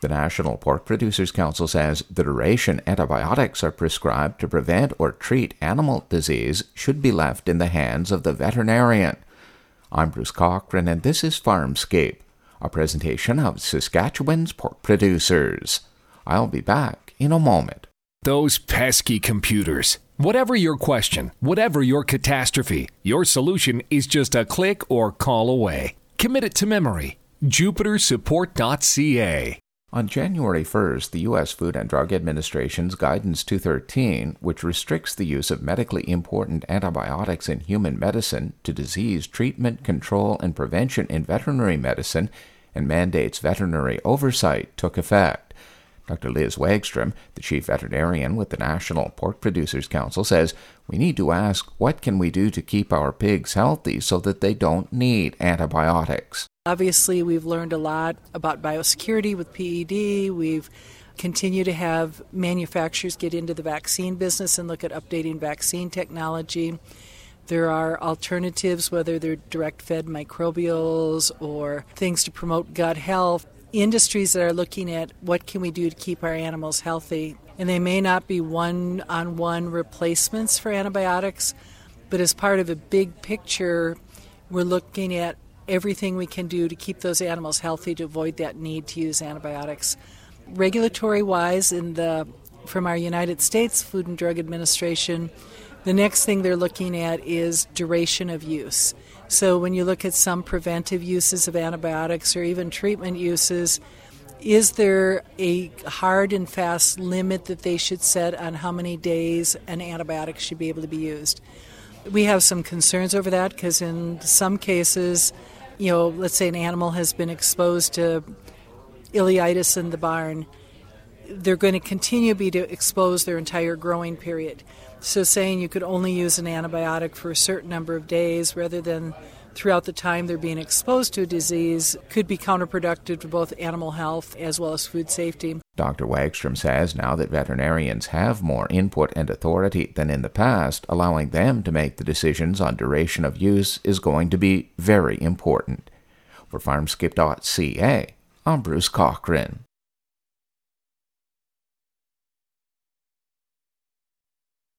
The National Pork Producers Council says the duration antibiotics are prescribed to prevent or treat animal disease should be left in the hands of the veterinarian. I'm Bruce Cochran, and this is Farmscape, a presentation of Saskatchewan's pork producers. I'll be back in a moment. Those pesky computers. Whatever your question, whatever your catastrophe, your solution is just a click or call away. Commit it to memory. JupiterSupport.ca. On January 1st, the U.S. Food and Drug Administration's Guidance 213, which restricts the use of medically important antibiotics in human medicine to disease treatment, control, and prevention in veterinary medicine, and mandates veterinary oversight, took effect. Dr. Liz Wagstrom, the chief veterinarian with the National Pork Producers Council, says we need to ask what can we do to keep our pigs healthy so that they don't need antibiotics. Obviously, we've learned a lot about biosecurity with PED. We've continued to have manufacturers get into the vaccine business and look at updating vaccine technology. There are alternatives, whether they're direct-fed microbials or things to promote gut health. Industries that are looking at what can we do to keep our animals healthy. And they may not be one-on-one replacements for antibiotics, but as part of a big picture, we're looking at everything we can do to keep those animals healthy to avoid that need to use antibiotics. Regulatory-wise, from our United States Food and Drug Administration, the next thing they're looking at is duration of use. So when you look at some preventive uses of antibiotics or even treatment uses, is there a hard and fast limit that they should set on how many days an antibiotic should be able to be used? We have some concerns over that because in some cases, let's say an animal has been exposed to ileitis in the barn, they're going to continue to be exposed their entire growing period. So saying you could only use an antibiotic for a certain number of days rather than throughout the time they're being exposed to a disease could be counterproductive to both animal health as well as food safety. Dr. Wagstrom says now that veterinarians have more input and authority than in the past, allowing them to make the decisions on duration of use is going to be very important. For Farmscape.ca, I'm Bruce Cochran.